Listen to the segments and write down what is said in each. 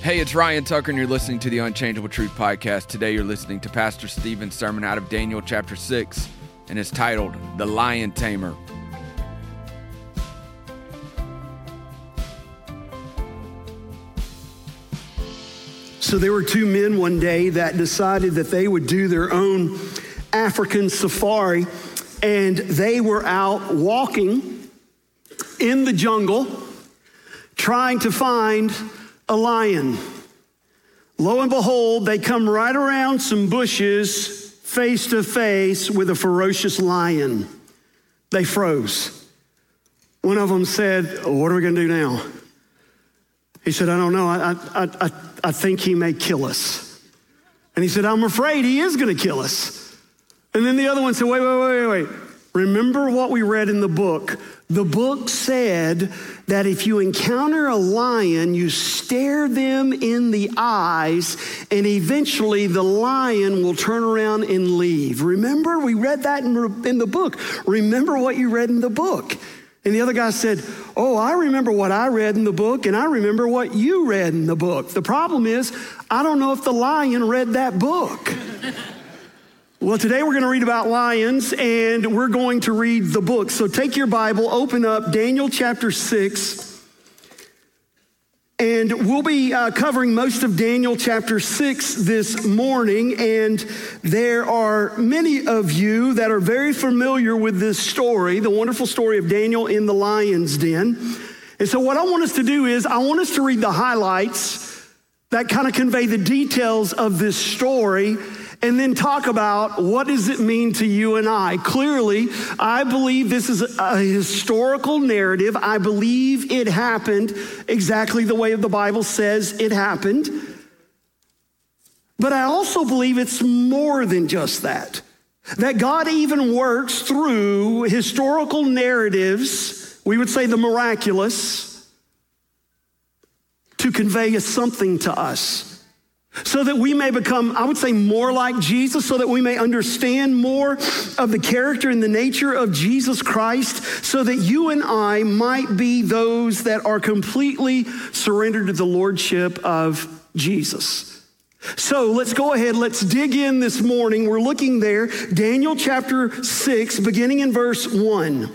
Hey, it's Ryan Tucker, and you're listening to the Unchangeable Truth Podcast. Today you're listening to Pastor Stephen's sermon out of Daniel chapter 6, and it's titled, The Lion Tamer. So there were two men one day that decided that they would do their own African safari, and they were out walking in the jungle trying to find a lion. Lo and behold, they come right around some bushes face to face with a ferocious lion. They froze. One of them said, "What are we going to do now?" He said, "I don't know. I think he may kill us." And he said, "I'm afraid he is going to kill us." And then the other one said, wait. Remember what we read in the book. The book said that if you encounter a lion, you stare them in the eyes, and eventually the lion will turn around and leave. Remember, we read that in the book. Remember what you read in the book. And the other guy said, "Oh, I remember what I read in the book, and I remember what you read in the book. The problem is, I don't know if the lion read that book." Well, today we're going to read about lions, and we're going to read the book. So take your Bible, open up Daniel chapter 6, and we'll be covering most of Daniel chapter 6 this morning. And there are many of you that are very familiar with this story, the wonderful story of Daniel in the lion's den. And so what I want us to do is I want us to read the highlights that kind of convey the details of this story, and then talk about what does it mean to you and I. Clearly, I believe this is a historical narrative. I believe it happened exactly the way the Bible says it happened. But I also believe it's more than just that. That God even works through historical narratives, we would say the miraculous, to convey something to us. So that we may become, I would say, more like Jesus, so that we may understand more of the character and the nature of Jesus Christ, so that you and I might be those that are completely surrendered to the lordship of Jesus. So let's go ahead, let's dig in this morning. We're looking there, Daniel chapter 6, beginning in verse 1.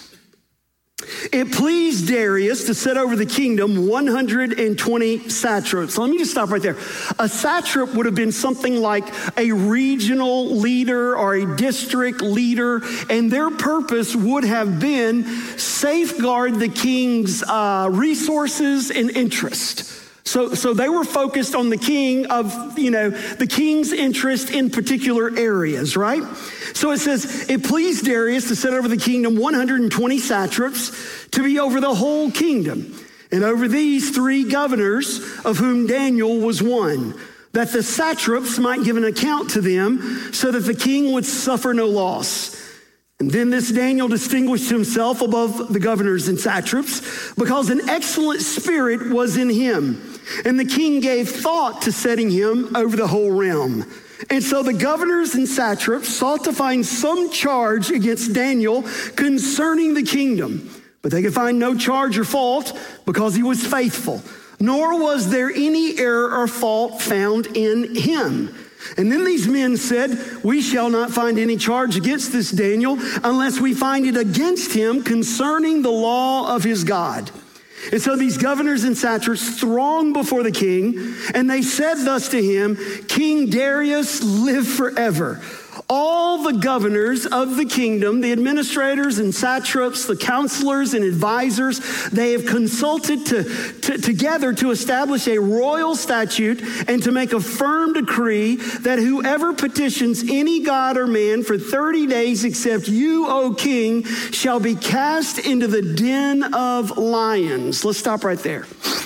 It pleased Darius to set over the kingdom 120 satraps. So let me just stop right there. A satrap would have been something like a regional leader or a district leader, and their purpose would have been safeguard the king's resources and interest. So they were focused on the king of, the king's interest in particular areas, right? So it says, it pleased Darius to set over the kingdom 120 satraps to be over the whole kingdom, and over these 3 governors, of whom Daniel was one, that the satraps might give an account to them, so that the king would suffer no loss. And then this Daniel distinguished himself above the governors and satraps, because an excellent spirit was in him. And the king gave thought to setting him over the whole realm. And so the governors and satraps sought to find some charge against Daniel concerning the kingdom. But they could find no charge or fault, because he was faithful. Nor was there any error or fault found in him. And then these men said, "We shall not find any charge against this Daniel unless we find it against him concerning the law of his God." And so these governors and satraps thronged before the king, and they said thus to him, "King Darius, live forever. All the governors of the kingdom, the administrators and satraps, the counselors and advisors, they have consulted together to establish a royal statute and to make a firm decree that whoever petitions any god or man for 30 days except you, O king, shall be cast into the den of lions." Let's stop right there.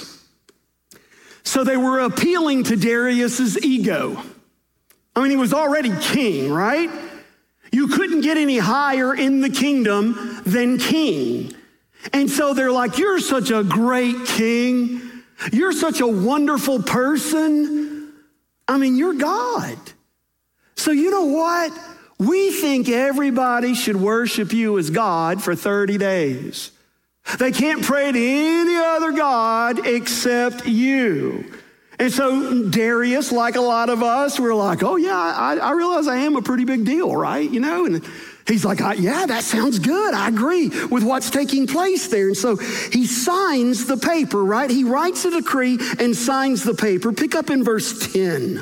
So they were appealing to Darius's ego. I mean, he was already king, right? You couldn't get any higher in the kingdom than king. And so they're like, "You're such a great king. You're such a wonderful person. I mean, you're God. So you know what? We think everybody should worship you as God for 30 days. They can't pray to any other God except you. And so Darius, like a lot of us, we're like, oh yeah, I realize I am a pretty big deal, right? And he's like, yeah, that sounds good. I agree with what's taking place there. And so he signs the paper, right? He writes a decree and signs the paper. Pick up in verse 10.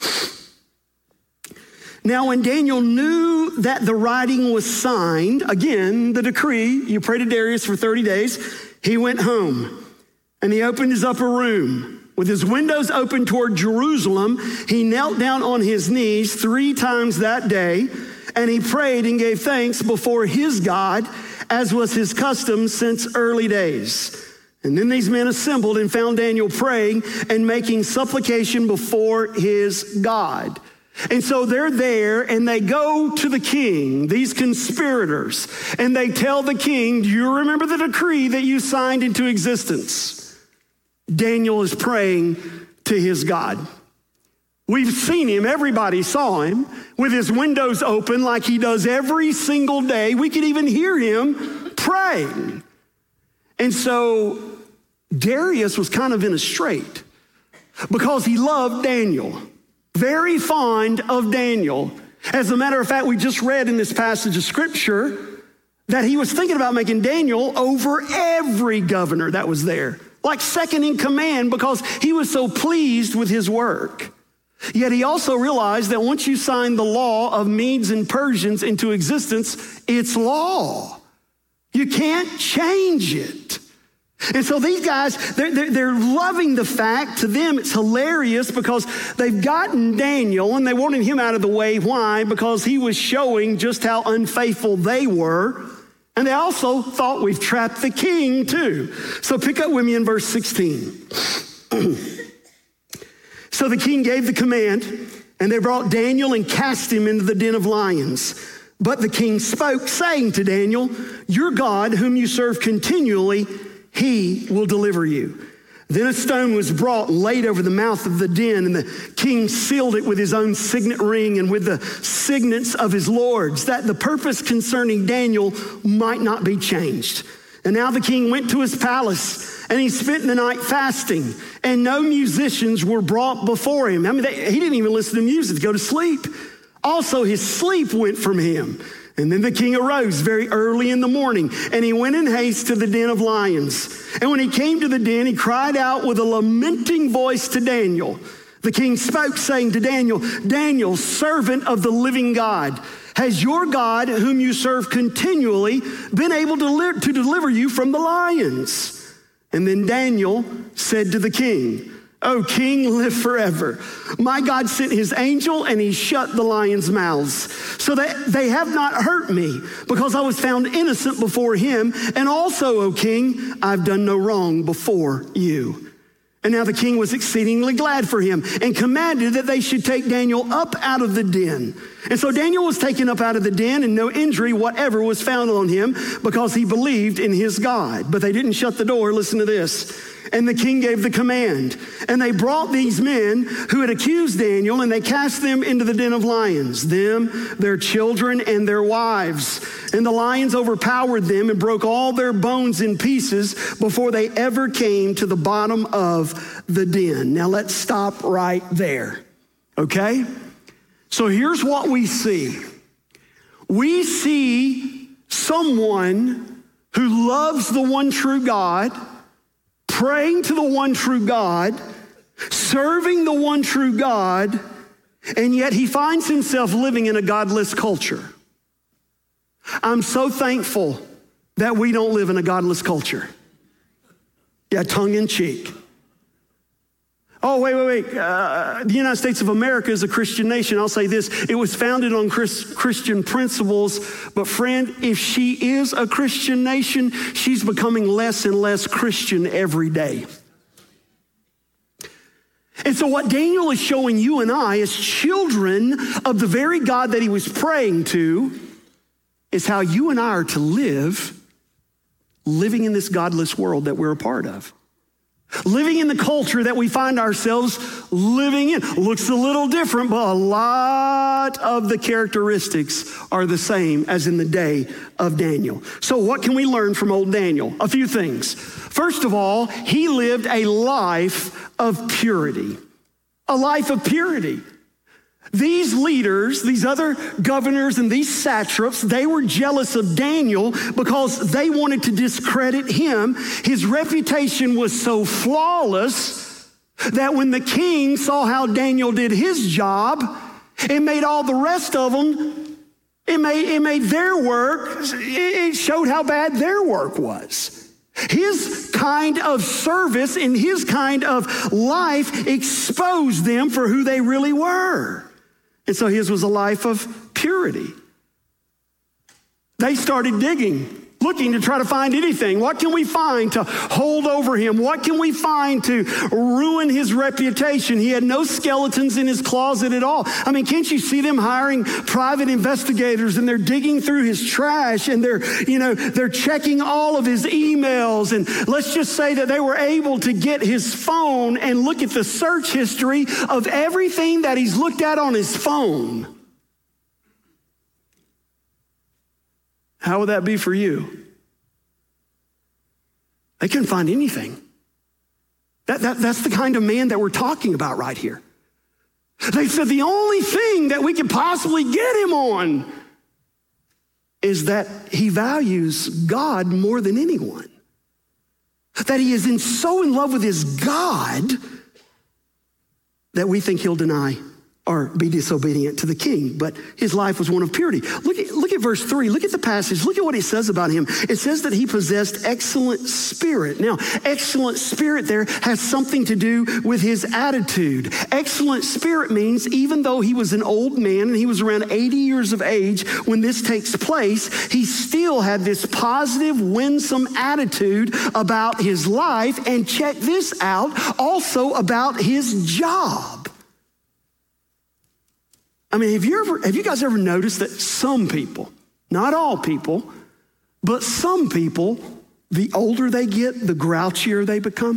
Now, when Daniel knew that the writing was signed, again, the decree, you pray to Darius for 30 days, he went home and he opened his upper room. With his windows open toward Jerusalem, he knelt down on his knees 3 times that day, and he prayed and gave thanks before his God, as was his custom since early days. And then these men assembled and found Daniel praying and making supplication before his God. And so they're there and they go to the king, these conspirators, and they tell the king, do you remember the decree that you signed into existence? Daniel is praying to his God. We've seen him, everybody saw him, with his windows open like he does every single day. We could even hear him praying. And so Darius was kind of in a strait because he loved Daniel, very fond of Daniel. As a matter of fact, we just read in this passage of scripture that he was thinking about making Daniel over every governor that was there, like second in command, because he was so pleased with his work. Yet he also realized that once you sign the law of Medes and Persians into existence, it's law. You can't change it. And so these guys, they're loving the fact. To them, it's hilarious because they've gotten Daniel and they wanted him out of the way. Why? Because he was showing just how unfaithful they were. And they also thought, we've trapped the king too. So pick up with me in verse 16. So the king gave the command, and they brought Daniel and cast him into the den of lions. But the king spoke, saying to Daniel, your God, whom you serve continually, he will deliver you. Then a stone was brought and laid over the mouth of the den, and the king sealed it with his own signet ring and with the signets of his lords, that the purpose concerning Daniel might not be changed. And now the king went to his palace, and he spent the night fasting, and no musicians were brought before him. He didn't even listen to music to go to sleep. Also, his sleep went from him. And then the king arose very early in the morning, and he went in haste to the den of lions. And when he came to the den, he cried out with a lamenting voice to Daniel. The king spoke, saying to Daniel, Daniel, servant of the living God, has your God, whom you serve continually, been able to deliver you from the lions? And then Daniel said to the king, O king, live forever. My God sent his angel and he shut the lions' mouths so that they have not hurt me, because I was found innocent before him. And also, O king, I've done no wrong before you. And now the king was exceedingly glad for him and commanded that they should take Daniel up out of the den. And so Daniel was taken up out of the den, and no injury whatever was found on him, because he believed in his God. But they didn't shut the door. Listen to this. And the king gave the command. And they brought these men who had accused Daniel, and they cast them into the den of lions, them, their children, and their wives. And the lions overpowered them and broke all their bones in pieces before they ever came to the bottom of the den. Now let's stop right there, okay? So here's what we see. We see someone who loves the one true God, praying to the one true God, serving the one true God, and yet he finds himself living in a godless culture. I'm so thankful that we don't live in a godless culture. Yeah, tongue in cheek. Oh, wait. The United States of America is a Christian nation. I'll say this. It was founded on Christian principles. But friend, if she is a Christian nation, she's becoming less and less Christian every day. And so what Daniel is showing you and I as children of the very God that he was praying to is how you and I are to live, living in this godless world that we're a part of. Living in the culture that we find ourselves living in. Looks a little different, but a lot of the characteristics are the same as in the day of Daniel. So what can we learn from old Daniel? A few things. First of all, he lived a life of purity. A life of purity. These leaders, these other governors and these satraps, they were jealous of Daniel because they wanted to discredit him. His reputation was so flawless that when the king saw how Daniel did his job, it made all the rest of them, it made their work, it showed how bad their work was. His kind of service and his kind of life exposed them for who they really were. And so his was a life of purity. They started digging, looking to try to find anything. What can we find to hold over him? What can we find to ruin his reputation? He had no skeletons in his closet at all. I mean, can't you see them hiring private investigators, and they're digging through his trash, and they're checking all of his emails. And let's just say that they were able to get his phone and look at the search history of everything that he's looked at on his phone. How would that be for you? They couldn't find anything. That's the kind of man that we're talking about right here. They said the only thing that we could possibly get him on is that he values God more than anyone. That he is so in love with his God that we think he'll deny or be disobedient to the king. But his life was one of purity. Look at verse 3. Look at the passage. Look at what it says about him. It says that he possessed excellent spirit. Now, excellent spirit there has something to do with his attitude. Excellent spirit means even though he was an old man and he was around 80 years of age when this takes place, he still had this positive, winsome attitude about his life. And check this out, also about his job. I mean, have you guys ever noticed that some people, not all people, but some people, the older they get, the grouchier they become?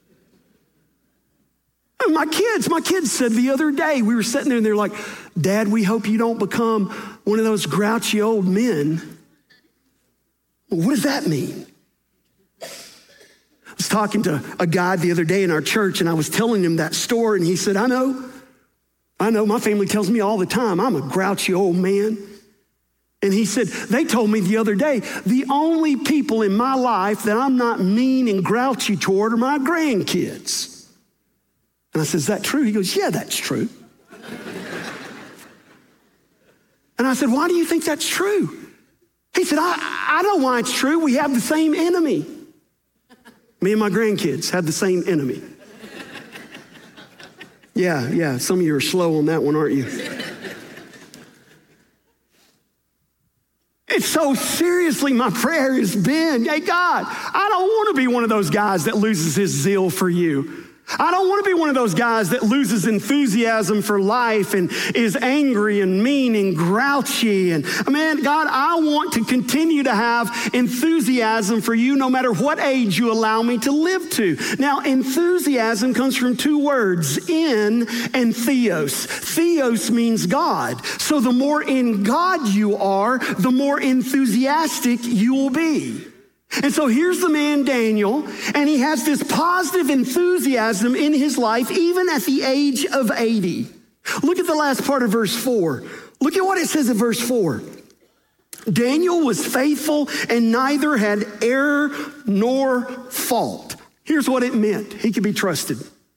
And my kids said the other day, we were sitting there and they're like, Dad, we hope you don't become one of those grouchy old men. Well, what does that mean? I was talking to a guy the other day in our church and I was telling him that story and he said, I know, my family tells me all the time, I'm a grouchy old man. And he said, they told me the other day, the only people in my life that I'm not mean and grouchy toward are my grandkids. And I said, is that true? He goes, yeah, that's true. And I said, why do you think that's true? He said, I know why it's true. We have the same enemy. Me and my grandkids have the same enemy. Yeah, some of you are slow on that one, aren't you? And so seriously, my prayer has been, hey, God, I don't want to be one of those guys that loses his zeal for you. I don't want to be one of those guys that loses enthusiasm for life and is angry and mean and grouchy. And man, God, I want to continue to have enthusiasm for you no matter what age you allow me to live to. Now, enthusiasm comes from two words, in and theos. Theos means God. So the more in God you are, the more enthusiastic you will be. And so here's the man Daniel, and he has this positive enthusiasm in his life, even at the age of 80. Look at the last part of verse 4. Look at what it says in verse 4. Daniel was faithful and neither had error nor fault. Here's what it meant. He could be trusted.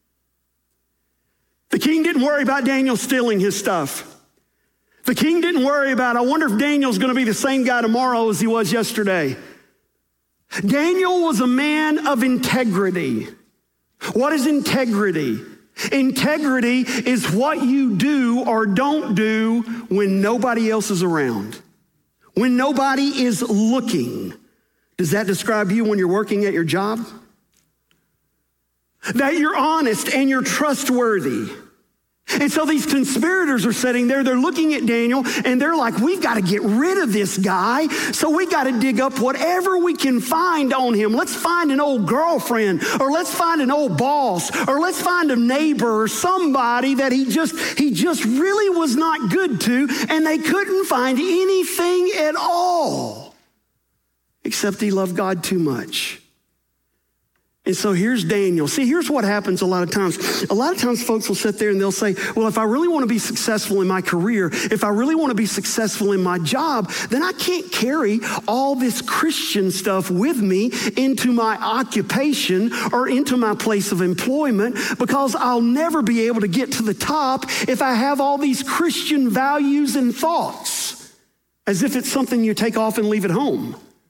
The king didn't worry about Daniel stealing his stuff. The king didn't worry about, I wonder if Daniel's going to be the same guy tomorrow as he was yesterday. Daniel was a man of integrity. What is integrity? Integrity is what you do or don't do when nobody else is around, when nobody is looking. Does that describe you when you're working at your job? That you're honest and you're trustworthy. And so these conspirators are sitting there, they're looking at Daniel, and they're like, we've got to get rid of this guy, so we got to dig up whatever we can find on him. Let's find an old girlfriend, or let's find an old boss, or let's find a neighbor or somebody that he just really was not good to, and they couldn't find anything at all, except he loved God too much. And so here's Daniel. See, here's what happens a lot of times. A lot of times folks will sit there and they'll say, well, if I really want to be successful in my career, if I really want to be successful in my job, then I can't carry all this Christian stuff with me into my occupation or into my place of employment, because I'll never be able to get to the top if I have all these Christian values and thoughts, as if it's something you take off and leave at home.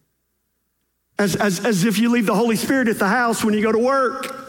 As if you leave the Holy Spirit at the house when you go to work.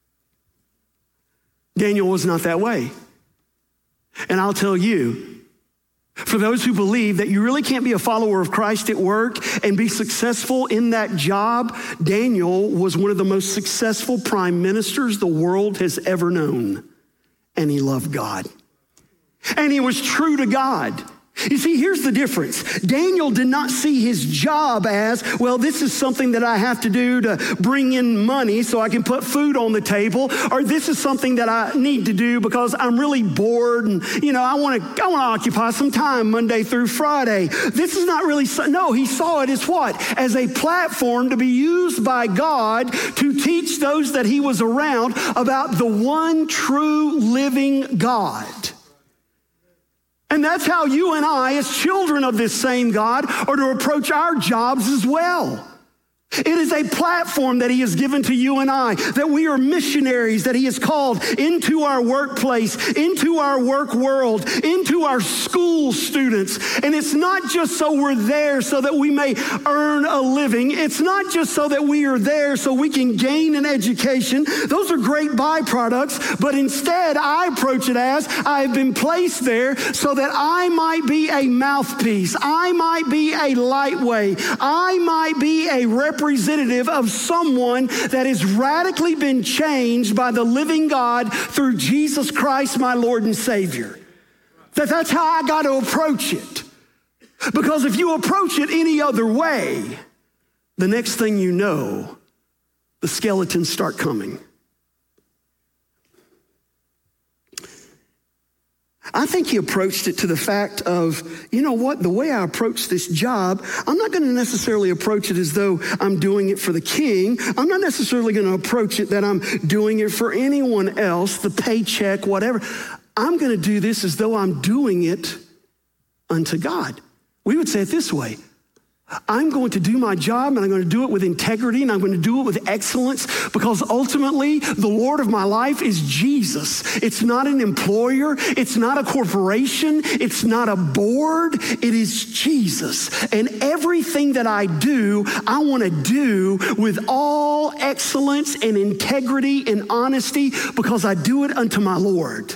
Daniel was not that way. And I'll tell you, for those who believe that you really can't be a follower of Christ at work and be successful in that job, Daniel was one of the most successful prime ministers the world has ever known. And he loved God. And he was true to God. You see, here's the difference. Daniel did not see his job as, well, this is something that I have to do to bring in money so I can put food on the table, or this is something that I need to do because I'm really bored and, I want to occupy some time Monday through Friday. This is not really, no, he saw it as what? As a platform to be used by God to teach those that he was around about the one true living God. And that's how you and I, as children of this same God, are to approach our jobs as well. It is a platform that he has given to you and I, that we are missionaries, that he has called into our workplace, into our work world, into our school students. And it's not just so we're there so that we may earn a living. It's not just so that we are there so we can gain an education. Those are great byproducts, but instead I approach it as I have been placed there so that I might be a mouthpiece. I might be a lightweight. I might be a representative of someone that has radically been changed by the living God through Jesus Christ, my Lord and Savior. That's how I got to approach it. Because if you approach it any other way, the next thing you know, the skeletons start coming. I think he approached it to the fact of, the way I approach this job, I'm not going to necessarily approach it as though I'm doing it for the king. I'm not necessarily going to approach it that I'm doing it for anyone else, the paycheck, whatever. I'm going to do this as though I'm doing it unto God. We would say it this way. I'm going to do my job, and I'm going to do it with integrity, and I'm going to do it with excellence, because ultimately the Lord of my life is Jesus. It's not an employer. It's not a corporation. It's not a board. It is Jesus. And everything that I do, I want to do with all excellence and integrity and honesty, because I do it unto my Lord.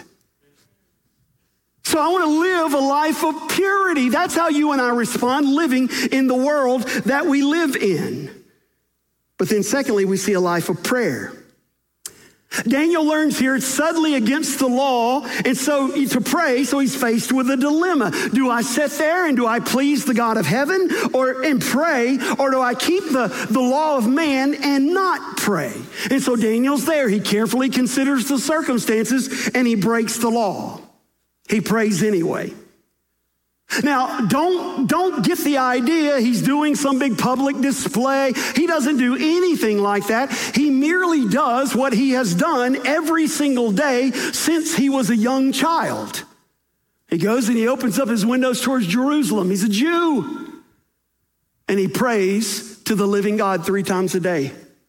So I want to live a life of purity. That's how you and I respond, living in the world that we live in. But then secondly, we see a life of prayer. Daniel learns here it's subtly against the law, and so to pray, so he's faced with a dilemma. Do I sit there and do I please the God of heaven and pray, or do I keep the law of man and not pray? And so Daniel's there. He carefully considers the circumstances, and he breaks the law. He prays anyway. Now, don't get the idea he's doing some big public display. He doesn't do anything like that. He merely does what he has done every single day since he was a young child. He goes and he opens up his windows towards Jerusalem. He's a Jew. And he prays to the living God 3 times a day.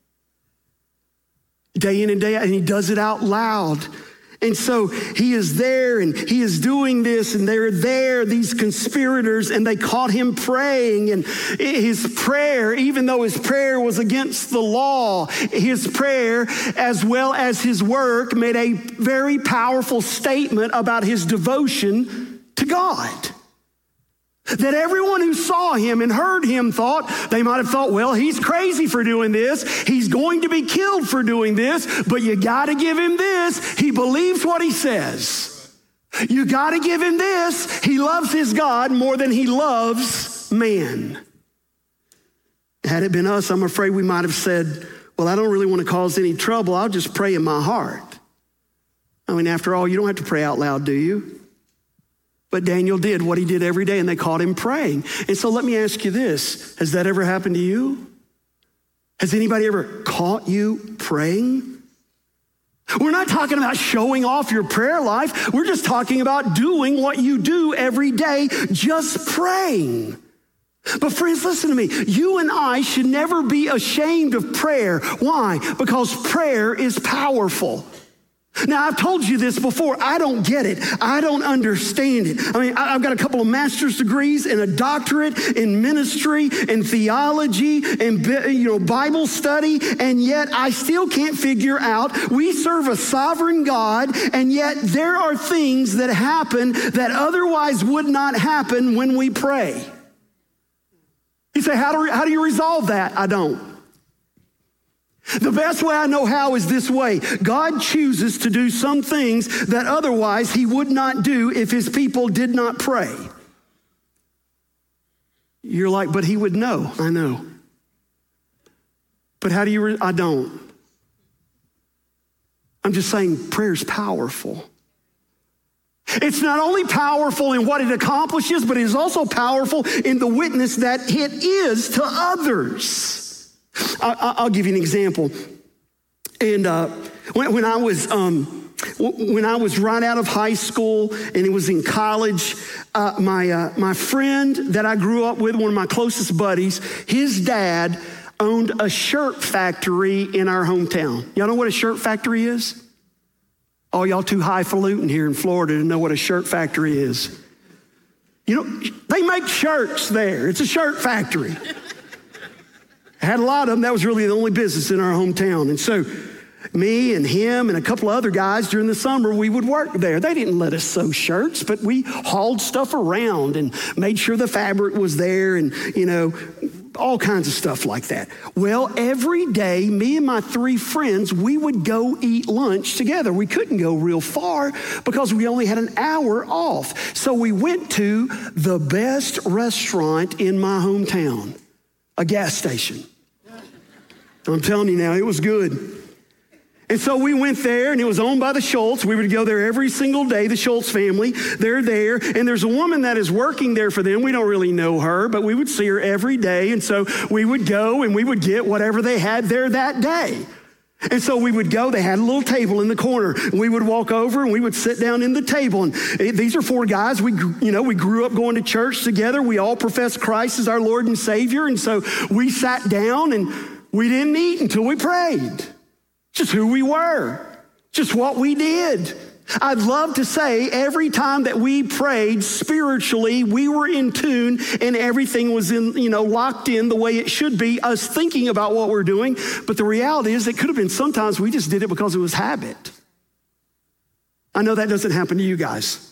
Day in and day out. And he does it out loud. And so he is there and he is doing this, and they're there, these conspirators, and they caught him praying. And his prayer, even though his prayer was against the law, his prayer as well as his work made a very powerful statement about his devotion to God. That everyone who saw him and heard him they might have thought, well, he's crazy for doing this. He's going to be killed for doing this, but you got to give him this. He believes what he says. You got to give him this. He loves his God more than he loves man. Had it been us, I'm afraid we might have said, well, I don't really want to cause any trouble. I'll just pray in my heart. I mean, after all, you don't have to pray out loud, do you? But Daniel did what he did every day, and they caught him praying. And so let me ask you this. Has that ever happened to you? Has anybody ever caught you praying? We're not talking about showing off your prayer life. We're just talking about doing what you do every day, just praying. But friends, listen to me. You and I should never be ashamed of prayer. Why? Because prayer is powerful. Now, I've told you this before. I don't get it. I don't understand it. I mean, I've got a couple of master's degrees and a doctorate in ministry and theology and Bible study, and yet I still can't figure out. We serve a sovereign God, and yet there are things that happen that otherwise would not happen when we pray. You say, how do you resolve that? I don't. The best way I know how is this way. God chooses to do some things that otherwise he would not do if his people did not pray. You're like, but he would know. I know. But how do you, I don't. I'm just saying prayer's powerful. It's not only powerful in what it accomplishes, but it is also powerful in the witness that it is to others. I'll give you an example. And when I was right out of high school and it was in college, my friend that I grew up with, one of my closest buddies, his dad owned a shirt factory in our hometown. Y'all know what a shirt factory is? Oh, y'all too highfalutin here in Florida to know what a shirt factory is. You know, they make shirts there. It's a shirt factory. Had a lot of them. That was really the only business in our hometown. And so me and him and a couple of other guys during the summer, we would work there. They didn't let us sew shirts, but we hauled stuff around and made sure the fabric was there and, all kinds of stuff like that. Well, every day, me and my three friends, we would go eat lunch together. We couldn't go real far because we only had an hour off. So we went to the best restaurant in my hometown, a gas station. I'm telling you now, it was good. And so we went there, and it was owned by the Schultz. We would go there every single day, the Schultz family. They're there, and there's a woman that is working there for them. We don't really know her, but we would see her every day. And so we would go, and we would get whatever they had there that day. And so we would go. They had a little table in the corner. We would walk over, and we would sit down in the table. And these are four guys. We grew up going to church together. We all profess Christ as our Lord and Savior. And so we sat down, and we didn't eat until we prayed. Just who we were, just what we did. I'd love to say every time that we prayed spiritually, we were in tune and everything was locked in the way it should be, us thinking about what we're doing. But the reality is it could have been sometimes we just did it because it was habit. I know that doesn't happen to you guys.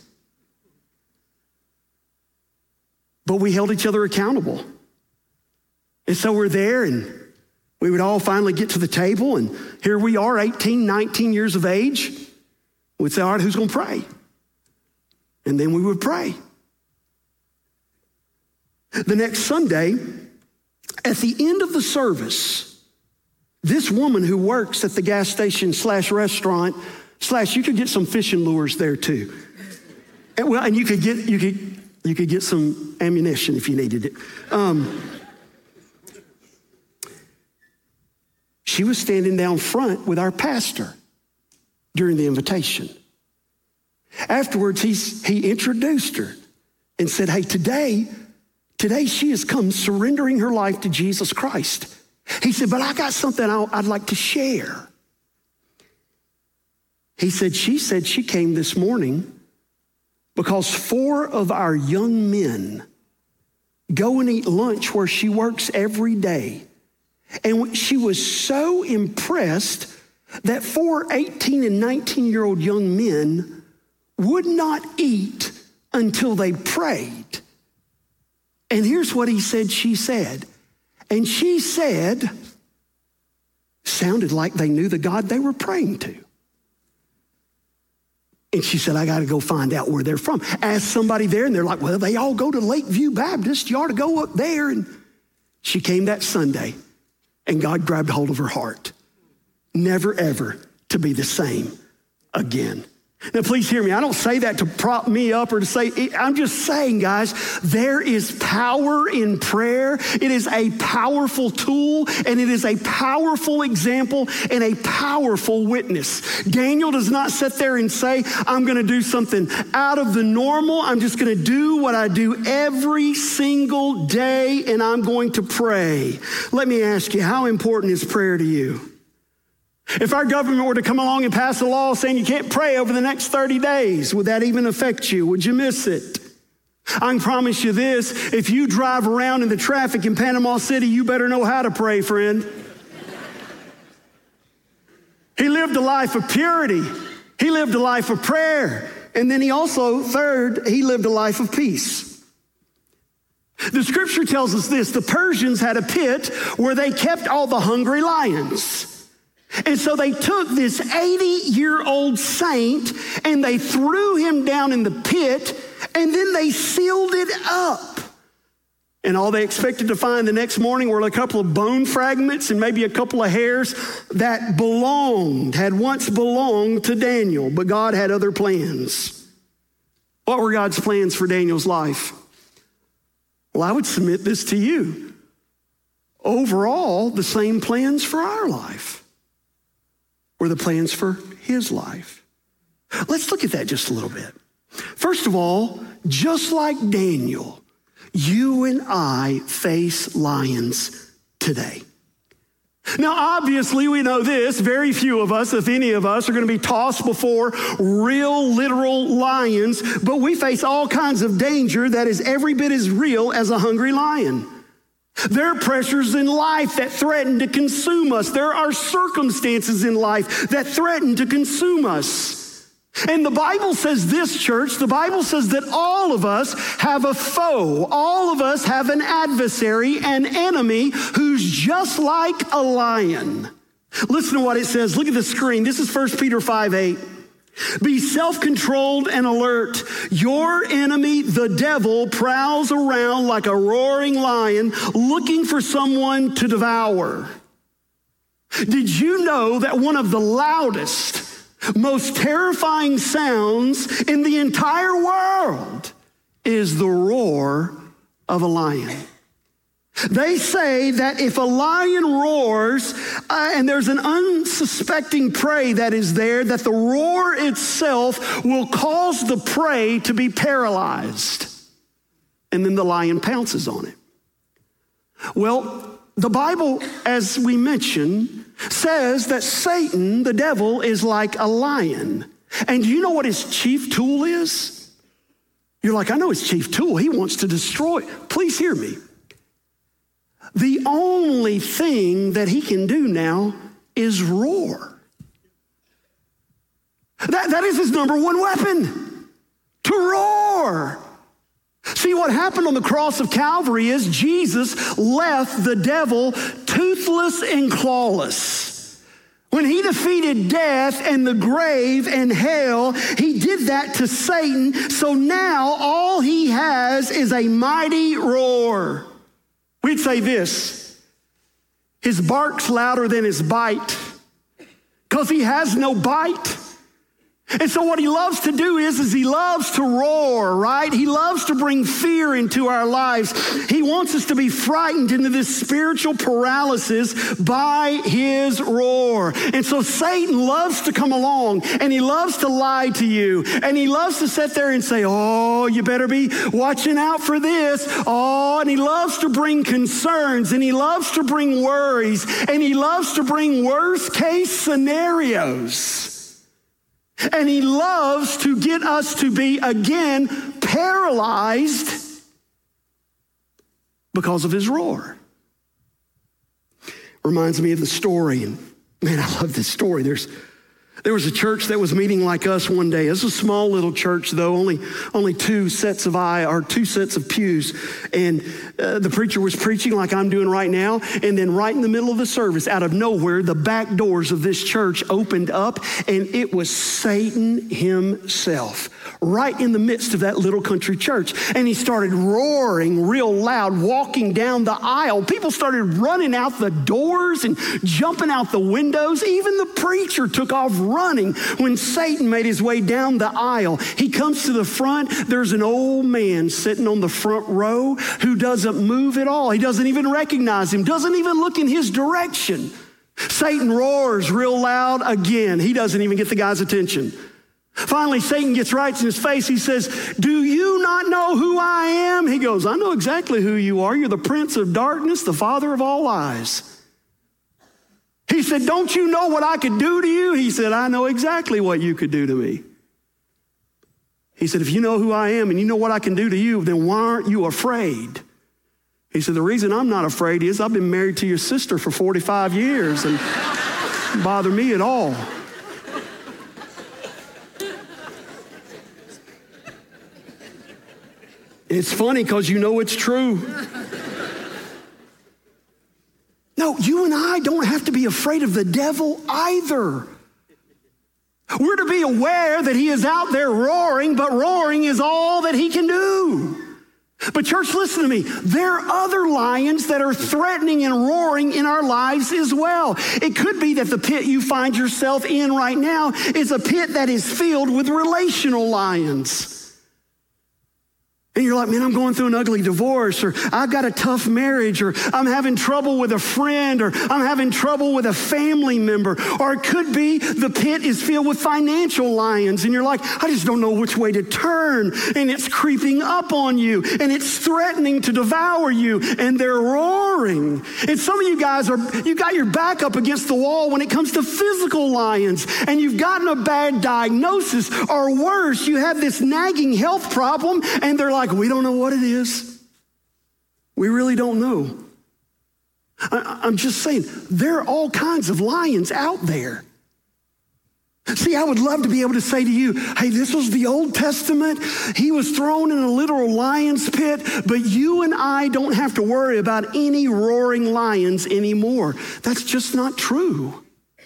But we held each other accountable. And so we're there, and we would all finally get to the table, and here we are, 18, 19 years of age. We'd say, all right, who's going to pray? And then we would pray. The next Sunday, at the end of the service, this woman who works at the gas station / restaurant / you could get some fishing lures there too. And you could get some ammunition if you needed it. She was standing down front with our pastor during the invitation. Afterwards, he introduced her and said, hey, today she has come surrendering her life to Jesus Christ. He said, but I got something I'd like to share. He said she came this morning because 4 of our young men go and eat lunch where she works every day. And she was so impressed that 4 18 and 19-year-old young men would not eat until they prayed. And here's what she said. And she said, sounded like they knew the God they were praying to. And she said, I got to go find out where they're from. Asked somebody there, and they're like, well, they all go to Lakeview Baptist. You ought to go up there. And she came that Sunday, and God grabbed hold of her heart. Never, ever to be the same again. Now, please hear me. I don't say that to prop me up or to say, I'm just saying, guys, there is power in prayer. It is a powerful tool, and it is a powerful example and a powerful witness. Daniel does not sit there and say, I'm going to do something out of the normal. I'm just going to do what I do every single day, and I'm going to pray. Let me ask you, how important is prayer to you? If our government were to come along and pass a law saying you can't pray over the next 30 days, would that even affect you? Would you miss it? I can promise you this, if you drive around in the traffic in Panama City, you better know how to pray, friend. He lived a life of purity. He lived a life of prayer. And then he also, third, he lived a life of peace. The scripture tells us this, the Persians had a pit where they kept all the hungry lions. And so they took this 80-year-old saint and they threw him down in the pit, and then they sealed it up. And all they expected to find the next morning were a couple of bone fragments and maybe a couple of hairs that had once belonged to Daniel, but God had other plans. What were God's plans for Daniel's life? Well, I would submit this to you. Overall, the same plans for our life were the plans for his life. Let's look at that just a little bit. First of all, just like Daniel, you and I face lions today. Now, obviously, we know this. Very few of us, if any of us, are going to be tossed before real, literal lions, but we face all kinds of danger that is every bit as real as a hungry lion. There are pressures in life that threaten to consume us. There are circumstances in life that threaten to consume us. And the Bible says this, church, the Bible says that all of us have a foe. All of us have an adversary, an enemy who's just like a lion. Listen to what it says. Look at the screen. This is 1 Peter 5:8. Be self-controlled and alert. Your enemy, the devil, prowls around like a roaring lion looking for someone to devour. Did you know that one of the loudest, most terrifying sounds in the entire world is the roar of a lion? They say that if a lion roars and there's an unsuspecting prey that is there, that the roar itself will cause the prey to be paralyzed. And then the lion pounces on it. Well, the Bible, as we mentioned, says that Satan, the devil, is like a lion. And do you know what his chief tool is? You're like, I know his chief tool. He wants to destroy. Please hear me. The only thing that he can do now is roar. That is his number one weapon, to roar. See, what happened on the cross of Calvary is Jesus left the devil toothless and clawless. When he defeated death and the grave and hell, he did that to Satan. So now all he has is a mighty roar. We'd say this, his bark's louder than his bite because he has no bite. And so what he loves to do is he loves to roar, right? He loves to bring fear into our lives. He wants us to be frightened into this spiritual paralysis by his roar. And so Satan loves to come along and he loves to lie to you. And he loves to sit there and say, oh, you better be watching out for this. Oh, and he loves to bring concerns and he loves to bring worries and he loves to bring worst case scenarios. And he loves to get us to be, again, paralyzed because of his roar. Reminds me of the story, and man, I love this story. There's There was a church that was meeting like us one day. It's a small little church, though, only two sets of pews. And the preacher was preaching like I'm doing right now. And then right in the middle of the service, out of nowhere, the back doors of this church opened up, and it was Satan himself, right in the midst of that little country church. And he started roaring real loud, walking down the aisle. People started running out the doors and jumping out the windows. Even the preacher took off running when Satan made his way down the aisle. He comes to the front. There's an old man sitting on the front row who doesn't move at all. He doesn't even recognize him, doesn't even look in his direction. Satan roars real loud again. He doesn't even get the guy's attention. Finally, Satan gets right in his face. He says, "Do you not know who I am?" He goes, "I know exactly who you are. You're the prince of darkness, the father of all lies." He said, "Don't you know what I could do to you?" He said, "I know exactly what you could do to me." He said, "If you know who I am and you know what I can do to you, then why aren't you afraid?" He said, "The reason I'm not afraid is I've been married to your sister for 45 years and it doesn't bother me at all." It's funny because you know it's true. No, you and I don't have to be afraid of the devil either. We're to be aware that he is out there roaring, but roaring is all that he can do. But church, listen to me. There are other lions that are threatening and roaring in our lives as well. It could be that the pit you find yourself in right now is a pit that is filled with relational lions. And you're like, "Man, I'm going through an ugly divorce," or "I've got a tough marriage," or "I'm having trouble with a friend," or "I'm having trouble with a family member." Or it could be the pit is filled with financial lions, and you're like, "I just don't know which way to turn," and it's creeping up on you, and it's threatening to devour you, and they're roaring. And some of you guys you got your back up against the wall when it comes to physical lions, and you've gotten a bad diagnosis, or worse, you have this nagging health problem, and they're like, "We don't know what it is. We really don't know." I'm just saying, there are all kinds of lions out there. See, I would love to be able to say to you, "Hey, this was the Old Testament. He was thrown in a literal lion's pit," but you and I don't have to worry about any roaring lions anymore. That's just not true.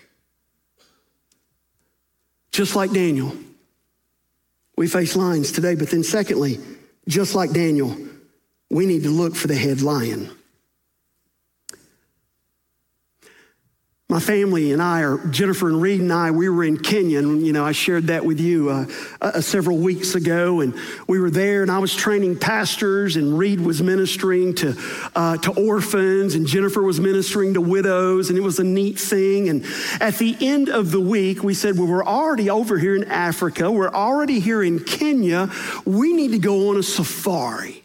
Just like Daniel, we face lions today, but then secondly, just like Daniel, we need to look for the head lion. My family and I, or Jennifer and Reed and I, we were in Kenya, and I shared that with you several weeks ago, and we were there, and I was training pastors, and Reed was ministering to orphans, and Jennifer was ministering to widows, and it was a neat thing. And at the end of the week, we said, "Well, we're already over here in Africa, we're already here in Kenya, we need to go on a safari."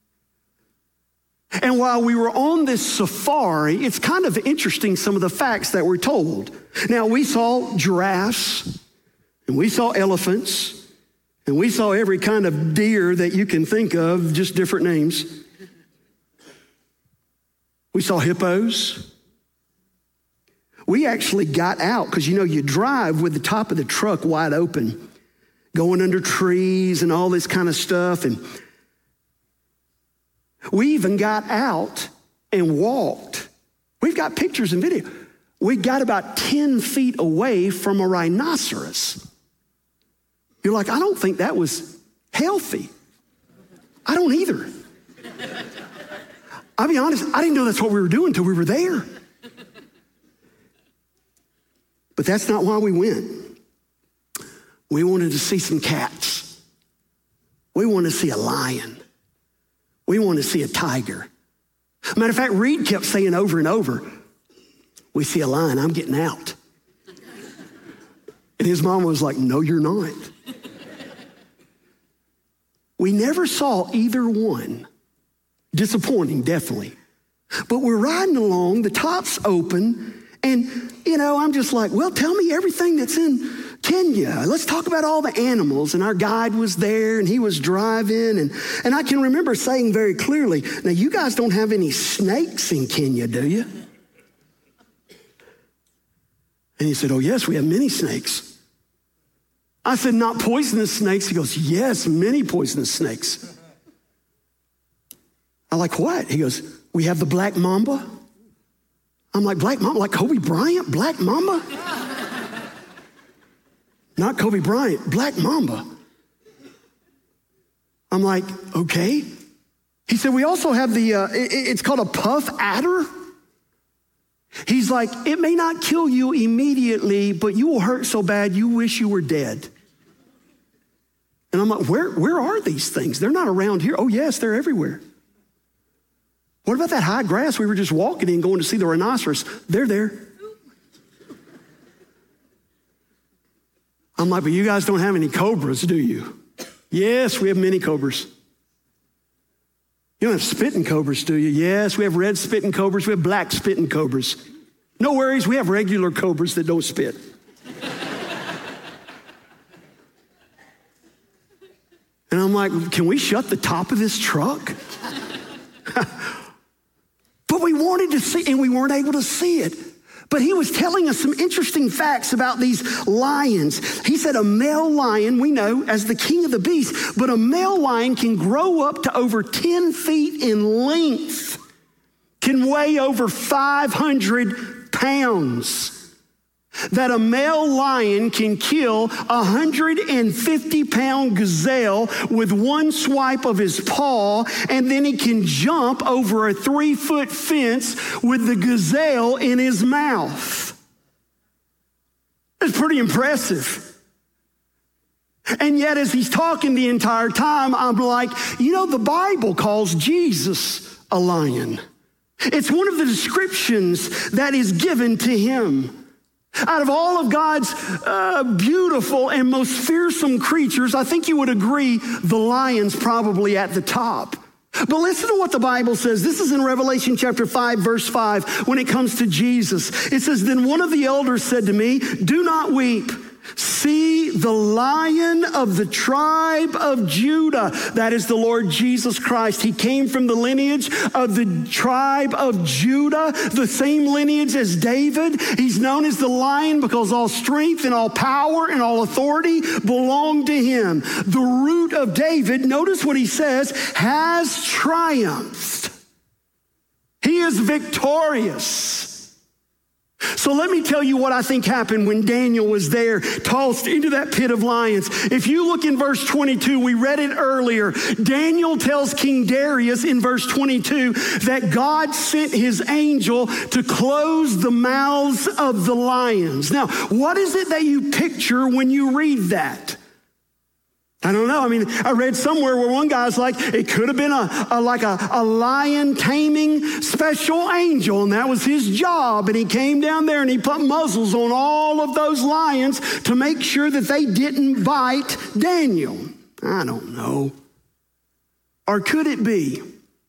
And while we were on this safari, it's kind of interesting some of the facts that we're told. Now, we saw giraffes, and we saw elephants, and we saw every kind of deer that you can think of, just different names. We saw hippos. We actually got out, because you drive with the top of the truck wide open, going under trees and all this kind of stuff, and we even got out and walked. We've got pictures and video. We got about 10 feet away from a rhinoceros. You're like, "I don't think that was healthy." I don't either. I'll be honest, I didn't know that's what we were doing until we were there. But that's not why we went. We wanted to see some cats. We wanted to see a lion. We want to see a tiger. Matter of fact, Reed kept saying over and over, "We see a lion, I'm getting out." And his mom was like, "No, you're not." We never saw either one. Disappointing, definitely. But we're riding along, the top's open, and I'm just like, "Well, tell me everything that's in Kenya. Let's talk about all the animals." And our guide was there, and he was driving. And I can remember saying very clearly, "Now, you guys don't have any snakes in Kenya, do you?" And he said, "Oh, yes, we have many snakes." I said, not poisonous snakes. He goes, yes, many poisonous snakes. I'm like, what? He goes, we have the black mamba. I'm like, black mamba? Like Kobe Bryant, black mamba? Not Kobe Bryant, black mamba. I'm like, okay. He said, we also have it's called a puff adder. He's like, it may not kill you immediately, but you will hurt so bad you wish you were dead. And I'm like, where are these things? They're not around here. Oh, yes, they're everywhere. What about that high grass we were just walking in going to see the rhinoceros? They're there. I'm like, but you guys don't have any cobras, do you? Yes, we have many cobras. You don't have spitting cobras, do you? Yes, we have red spitting cobras. We have black spitting cobras. No worries, we have regular cobras that don't spit. And I'm like, can we shut the top of this truck? But we wanted to see, and we weren't able to see it. But he was telling us some interesting facts about these lions. He said a male lion, we know as the king of the beasts, but a male lion can grow up to over 10 feet in length, can weigh over 500 pounds. That a male lion can kill a 150-pound gazelle with one swipe of his paw, and then he can jump over a 3-foot fence with the gazelle in his mouth. It's pretty impressive. And yet as he's talking the entire time, I'm like, the Bible calls Jesus a lion. It's one of the descriptions that is given to him. Out of all of God's beautiful and most fearsome creatures, I think you would agree the lion's probably at the top. But listen to what the Bible says. This is in Revelation chapter 5, verse 5, when it comes to Jesus. It says, then one of the elders said to me, do not weep. See the Lion of the tribe of Judah. That is the Lord Jesus Christ. He came from the lineage of the tribe of Judah, the same lineage as David. He's known as the Lion because all strength and all power and all authority belong to him. The root of David, notice what he says, has triumphed. He is victorious. So let me tell you what I think happened when Daniel was there, tossed into that pit of lions. If you look in verse 22, we read it earlier. Daniel tells King Darius in verse 22 that God sent his angel to close the mouths of the lions. Now, what is it that you picture when you read that? I don't know. I read somewhere where one guy's like, it could have been a lion taming special angel, and that was his job. And he came down there and he put muzzles on all of those lions to make sure that they didn't bite Daniel. I don't know. Or could it be?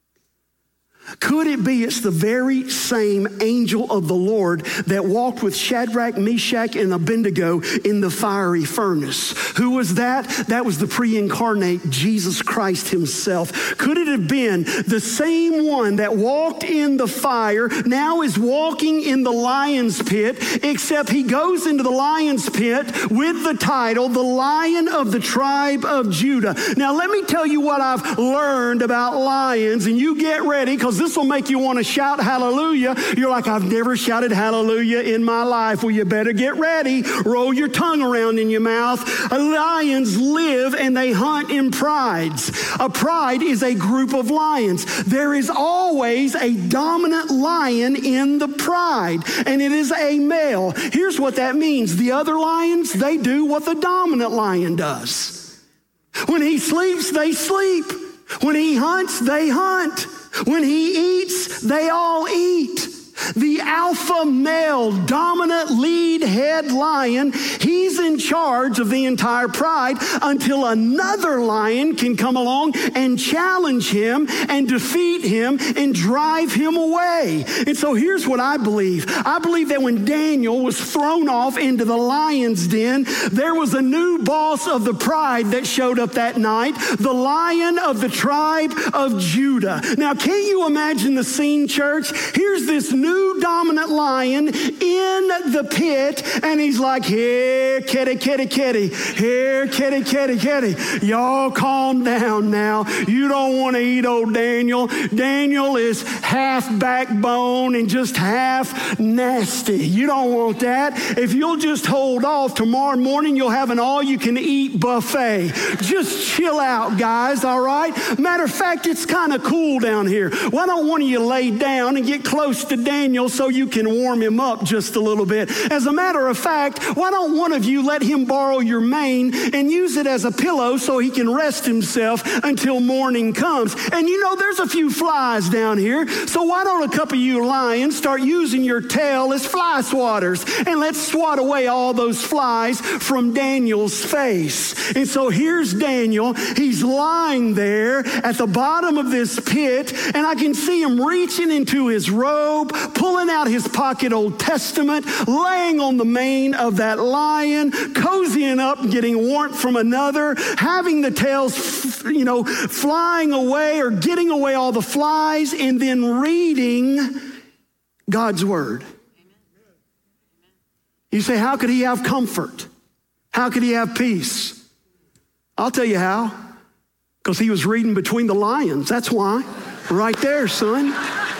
Could it be it's the very same angel of the Lord that walked with Shadrach, Meshach, and Abednego in the fiery furnace? Who was that? That was the pre-incarnate Jesus Christ himself. Could it have been the same one that walked in the fire, now is walking in the lion's pit, except he goes into the lion's pit with the title, the Lion of the tribe of Judah. Now, let me tell you what I've learned about lions, and you get ready, because this will make you want to shout hallelujah. You're like, I've never shouted hallelujah in my life. Well, you better get ready. Roll your tongue around in your mouth. Lions live and they hunt in prides. A pride is a group of lions. There is always a dominant lion in the pride, and it is a male. Here's what that means. The other lions, they do what the dominant lion does. When he sleeps, they sleep. When he hunts, they hunt. When he eats, they all eat. The alpha male, dominant lead head lion, he's in charge of the entire pride until another lion can come along and challenge him and defeat him and drive him away. And so here's what I believe. I believe that when Daniel was thrown off into the lion's den, there was a new boss of the pride that showed up that night, the Lion of the tribe of Judah. Now, can you imagine the scene, church? Here's this new new dominant lion in the pit, and he's like, here, kitty, kitty, kitty. Here, kitty, kitty, kitty. Y'all calm down now. You don't want to eat old Daniel. Daniel is half backbone and just half nasty. You don't want that. If you'll just hold off, tomorrow morning you'll have an all-you-can-eat buffet. Just chill out, guys, all right? Matter of fact, it's kind of cool down here. Why don't one of you lay down and get close to Daniel so you can warm him up just a little bit? As a matter of fact, why don't one of you let him borrow your mane and use it as a pillow so he can rest himself until morning comes? And you know, there's a few flies down here, so why don't a couple of you lions start using your tail as fly swatters, and let's swat away all those flies from Daniel's face. And so here's Daniel. He's lying there at the bottom of this pit, and I can see him reaching into his robe, pulling out his pocket Old Testament, laying on the mane of that lion, cozying up, getting warmth from another, having the tails, flying away or getting away all the flies, and then reading God's word. You say, how could he have comfort? How could he have peace? I'll tell you how. Because he was reading between the lions. That's why. Right there, son.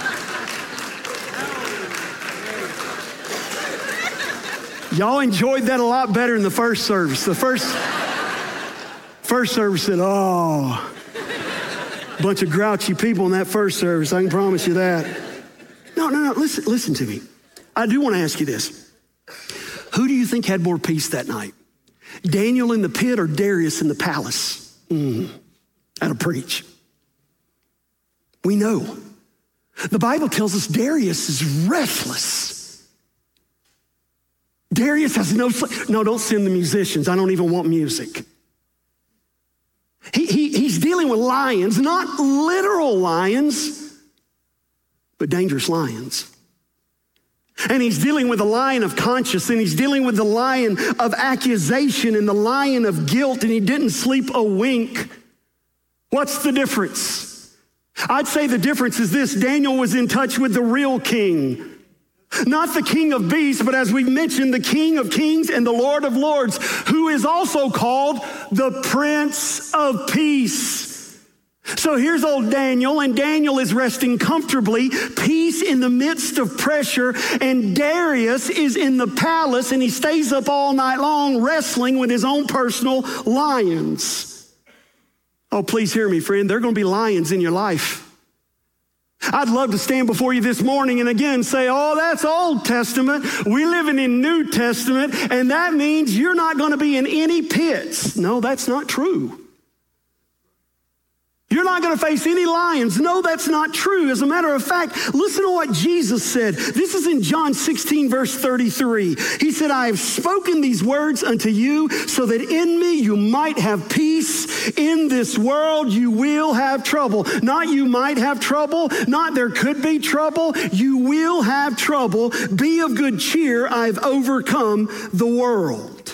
Y'all enjoyed that a lot better in the first service. The first service said, oh, bunch of grouchy people in that first service. I can promise you that. No. Listen to me. I do want to ask you this. Who do you think had more peace that night? Daniel in the pit or Darius in the palace? That'll preach. We know. The Bible tells us Darius is restless. Darius has no sleep. No, don't send the musicians. I don't even want music. He's dealing with lions, not literal lions, but dangerous lions. And he's dealing with the lion of conscience, and he's dealing with the lion of accusation and the lion of guilt, and he didn't sleep a wink. What's the difference? I'd say the difference is this: Daniel was in touch with the real king. Not the king of beasts, but as we mentioned, the King of kings and the Lord of lords, who is also called the Prince of Peace. So here's old Daniel, and Daniel is resting comfortably, peace in the midst of pressure, and Darius is in the palace, and he stays up all night long wrestling with his own personal lions. Oh, please hear me, friend. There are going to be lions in your life. I'd love to stand before you this morning and again say, oh, that's Old Testament. We're living in New Testament, and that means you're not going to be in any pits. No, that's not true. You're not going to face any lions. No, that's not true. As a matter of fact, listen to what Jesus said. This is in John 16, verse 33. He said, I have spoken these words unto you so that in me you might have peace. In this world you will have trouble. Not you might have trouble. Not there could be trouble. You will have trouble. Be of good cheer. I've overcome the world.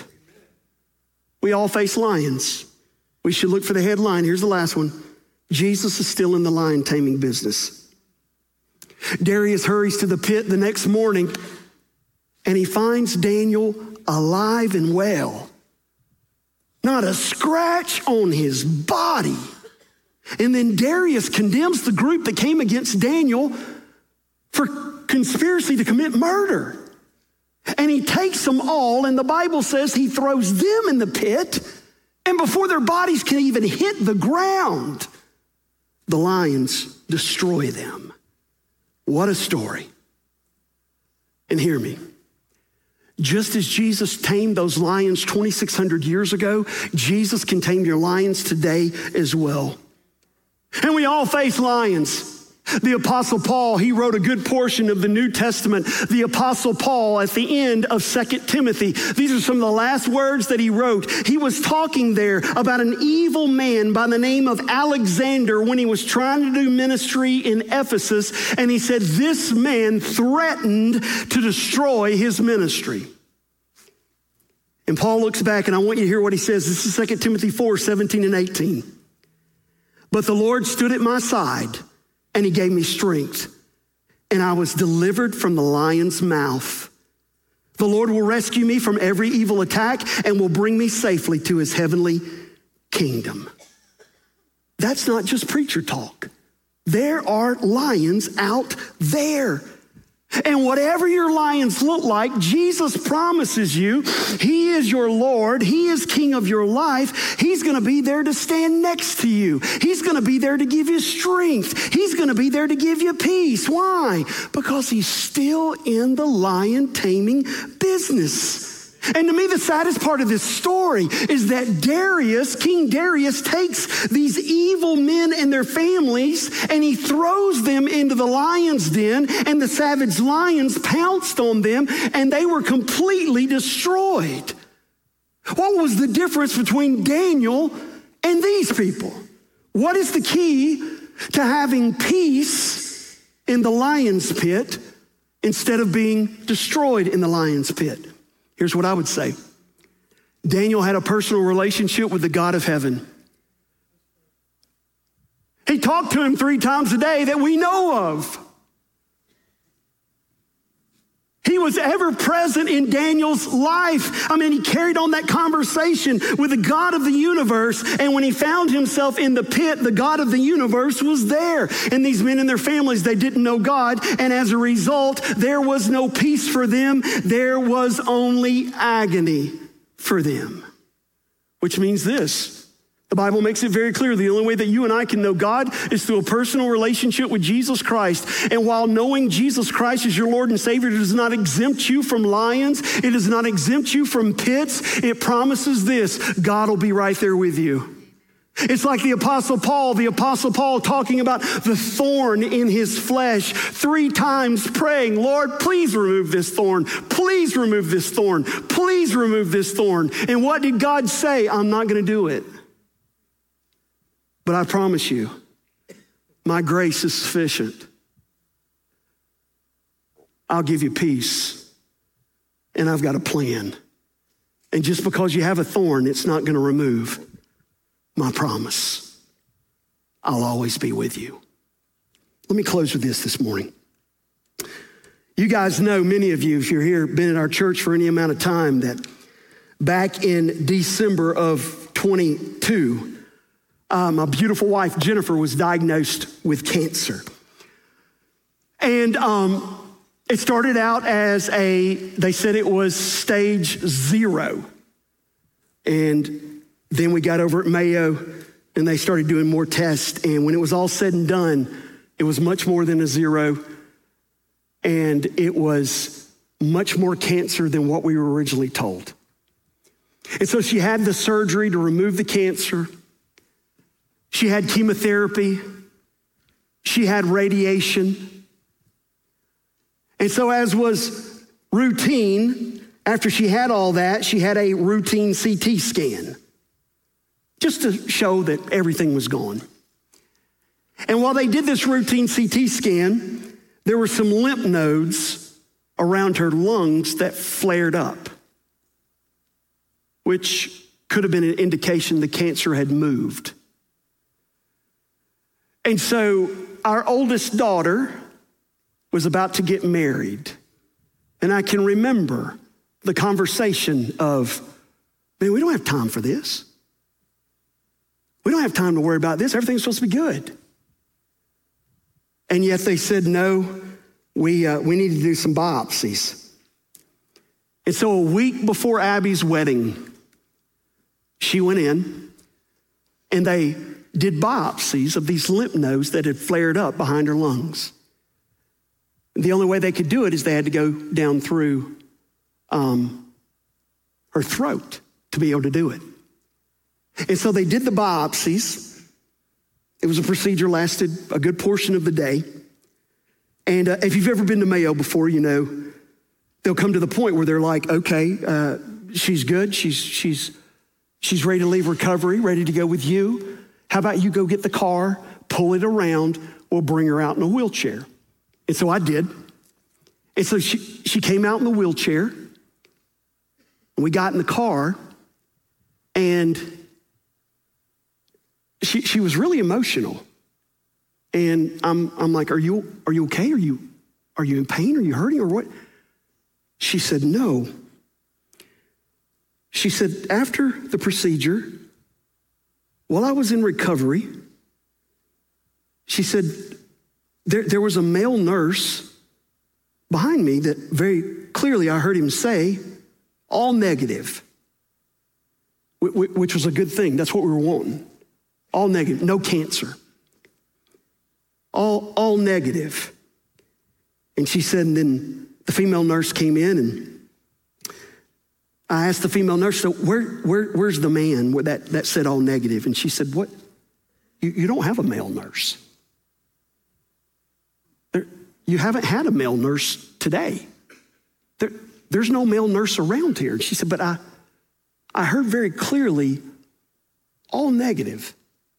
We all face lions. We should look for the headline. Here's the last one. Jesus is still in the lion taming business. Darius hurries to the pit the next morning, and he finds Daniel alive and well. Not a scratch on his body. And then Darius condemns the group that came against Daniel for conspiracy to commit murder. And he takes them all, and the Bible says he throws them in the pit, and before their bodies can even hit the ground, the lions destroy them. What a story. And hear me. Just as Jesus tamed those lions 2,600 years ago, Jesus can tame your lions today as well. And we all face lions. The Apostle Paul, he wrote a good portion of the New Testament. The Apostle Paul at the end of 2 Timothy. These are some of the last words that he wrote. He was talking there about an evil man by the name of Alexander when he was trying to do ministry in Ephesus. And he said this man threatened to destroy his ministry. And Paul looks back, and I want you to hear what he says. This is 2 Timothy 4, 17 and 18. But the Lord stood at my side, and he gave me strength and I was delivered from the lion's mouth. The Lord will rescue me from every evil attack and will bring me safely to his heavenly kingdom. That's not just preacher talk. There are lions out there. And whatever your lions look like, Jesus promises you he is your Lord. He is king of your life. He's going to be there to stand next to you. He's going to be there to give you strength. He's going to be there to give you peace. Why? Because he's still in the lion taming business. And to me, the saddest part of this story is that King Darius takes these evil men and their families and he throws them into the lion's den, and the savage lions pounced on them and they were completely destroyed. What was the difference between Daniel and these people? What is the key to having peace in the lion's pit instead of being destroyed in the lion's pit? Here's what I would say. Daniel had a personal relationship with the God of heaven. He talked to him 3 times a day that we know of. He was ever present in Daniel's life. I mean, he carried on that conversation with the God of the universe. And when he found himself in the pit, the God of the universe was there. And these men and their families, they didn't know God. And as a result, there was no peace for them. There was only agony for them. Which means this. The Bible makes it very clear the only way that you and I can know God is through a personal relationship with Jesus Christ. And while knowing Jesus Christ as your Lord and Savior does not exempt you from lions, it does not exempt you from pits, it promises this: God will be right there with you. It's like the Apostle Paul talking about the thorn in his flesh, 3 times praying, Lord, please remove this thorn. Please remove this thorn. Please remove this thorn. And what did God say? I'm not going to do it. But I promise you, my grace is sufficient. I'll give you peace, and I've got a plan. And just because you have a thorn, it's not going to remove my promise. I'll always be with you. Let me close with this morning. You guys know, many of you, if you're here, been in our church for any amount of time, that back in December of 22, my beautiful wife, Jennifer, was diagnosed with cancer. And it started out as they said it was stage 0. And then we got over at Mayo and they started doing more tests. And when it was all said and done, it was much more than a 0. And it was much more cancer than what we were originally told. And so she had the surgery to remove the cancer. She had chemotherapy. She had radiation. And so, as was routine, after she had all that, she had a routine CT scan just to show that everything was gone. And while they did this routine CT scan, there were some lymph nodes around her lungs that flared up, which could have been an indication the cancer had moved. And so our oldest daughter was about to get married. And I can remember the conversation of, man, we don't have time for this. We don't have time to worry about this. Everything's supposed to be good. And yet they said, no, we need to do some biopsies. And so a week before Abby's wedding, she went in and they did biopsies of these lymph nodes that had flared up behind her lungs. And the only way they could do it is they had to go down through her throat to be able to do it. And so they did the biopsies. It was a procedure, lasted a good portion of the day. And if you've ever been to Mayo before, you know, they'll come to the point where they're like, okay, she's good. She's ready to leave recovery, ready to go with you. How about you go get the car, pull it around, we'll bring her out in a wheelchair. And so I did. And so she came out in the wheelchair, and we got in the car, and she was really emotional. And I'm like, are you okay? Are you Are you in pain? Are you hurting or what? She said, no. She said, after the procedure, while I was in recovery, she said, there was a male nurse behind me that very clearly I heard him say, all negative, which was a good thing. That's what we were wanting. All negative, no cancer. All negative. And she said, and then the female nurse came in and I asked the female nurse, so where's the man that said all negative? And she said, what? You don't have a male nurse. You haven't had a male nurse today. There's no male nurse around here. And she said, but I heard very clearly all negative.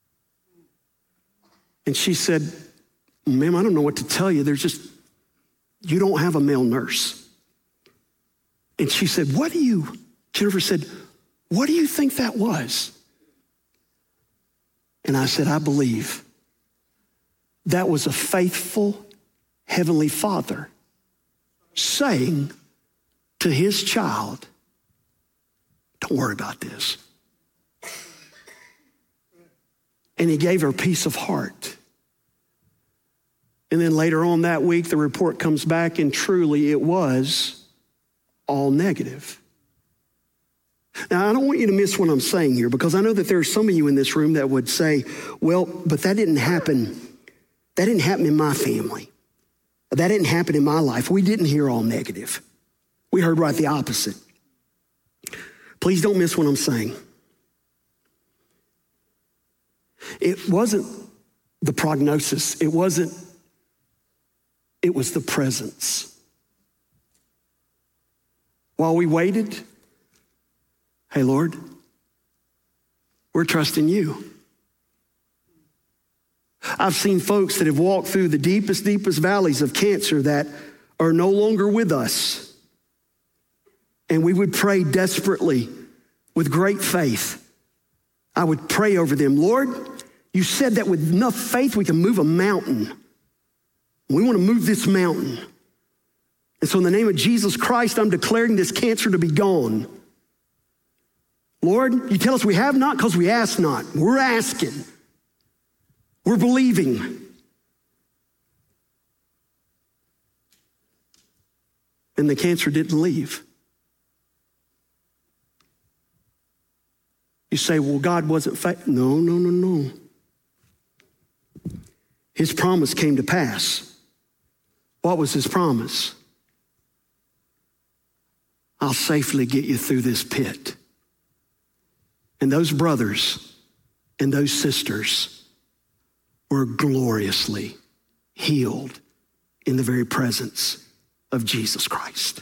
And she said, ma'am, I don't know what to tell you. You don't have a male nurse. And she said, Jennifer said, what do you think that was? And I said, I believe that was a faithful Heavenly Father saying to his child, don't worry about this. And he gave her peace of heart. And then later on that week, the report comes back and truly it was all negative. Now, I don't want you to miss what I'm saying here because I know that there are some of you in this room that would say, well, but that didn't happen. That didn't happen in my family. That didn't happen in my life. We didn't hear all negative. We heard right the opposite. Please don't miss what I'm saying. It wasn't the prognosis. It was the presence. While we waited, hey, Lord, we're trusting you. I've seen folks that have walked through the deepest valleys of cancer that are no longer with us. And we would pray desperately with great faith. I would pray over them. Lord, you said that with enough faith we can move a mountain. We want to move this mountain. And so in the name of Jesus Christ, I'm declaring this cancer to be gone. Lord, you tell us we have not because we ask not. We're asking. We're believing. And the cancer didn't leave. You say, well, God wasn't faithful. No. His promise came to pass. What was his promise? I'll safely get you through this pit. And those brothers and those sisters were gloriously healed in the very presence of Jesus Christ.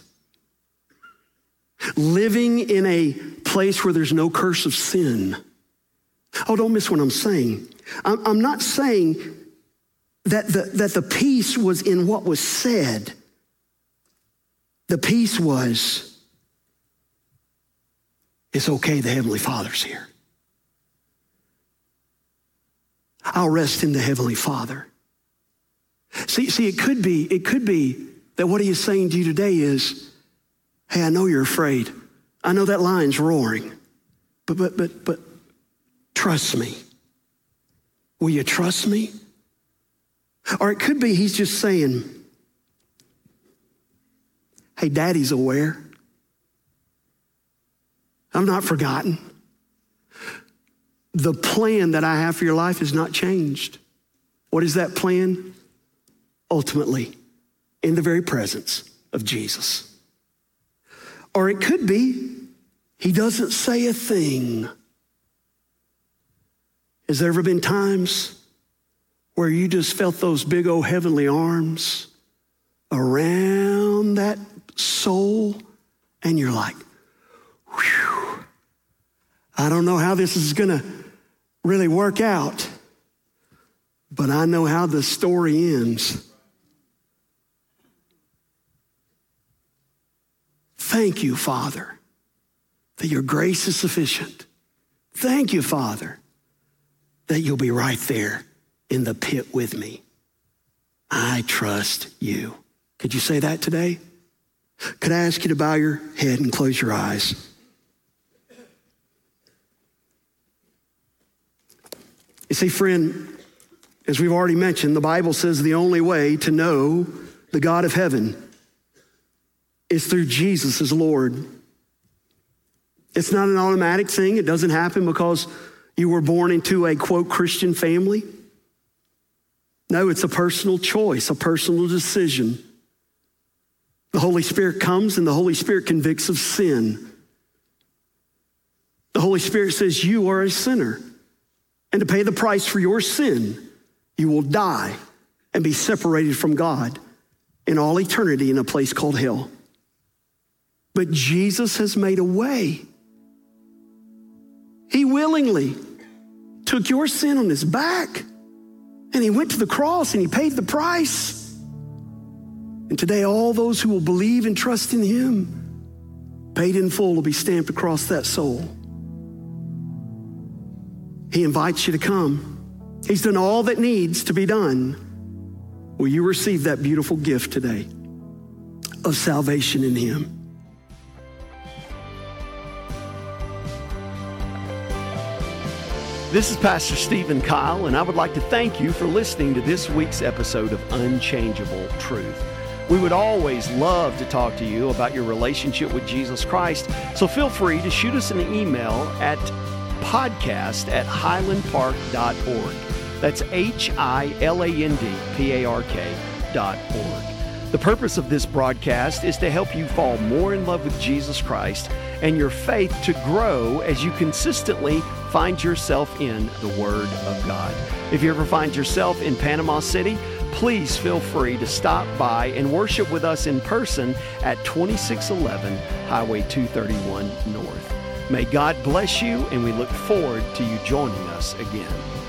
Living in a place where there's no curse of sin. Oh, don't miss what I'm saying. I'm not saying that the peace was in what was said. The peace was, it's okay, the Heavenly Father's here. I'll rest in the Heavenly Father. See, it could be that what he is saying to you today is, hey, I know you're afraid. I know that lion's roaring, but trust me. Will you trust me? Or it could be he's just saying, hey, Daddy's aware. I'm not forgotten. The plan that I have for your life has not changed. What is that plan? Ultimately, in the very presence of Jesus. Or it could be he doesn't say a thing. Has there ever been times where you just felt those big old heavenly arms around that soul and you're like, whew, I don't know how this is gonna really work out, but I know how the story ends. Thank you, Father, that your grace is sufficient. Thank you, Father, that you'll be right there in the pit with me. I trust you. Could you say that today? Could I ask you to bow your head and close your eyes? You see, friend, as we've already mentioned, the Bible says the only way to know the God of heaven is through Jesus as Lord. It's not an automatic thing. It doesn't happen because you were born into a, quote, Christian family. No, it's a personal choice, a personal decision. The Holy Spirit comes and the Holy Spirit convicts of sin. The Holy Spirit says you are a sinner. And to pay the price for your sin, you will die and be separated from God in all eternity in a place called hell. But Jesus has made a way. He willingly took your sin on his back and he went to the cross and he paid the price. And today all those who will believe and trust in him, paid in full, will be stamped across that soul. He invites you to come. He's done all that needs to be done. Will you receive that beautiful gift today of salvation in him? This is Pastor Stephen Kyle, and I would like to thank you for listening to this week's episode of Unchangeable Truth. We would always love to talk to you about your relationship with Jesus Christ, so feel free to shoot us an email at podcast@highlandpark.org. That's HILANDPARK.org. The purpose of this broadcast is to help you fall more in love with Jesus Christ and your faith to grow as you consistently find yourself in the Word of God. If you ever find yourself in Panama City, please feel free to stop by and worship with us in person at 2611 Highway 231 North. May God bless you, and we look forward to you joining us again.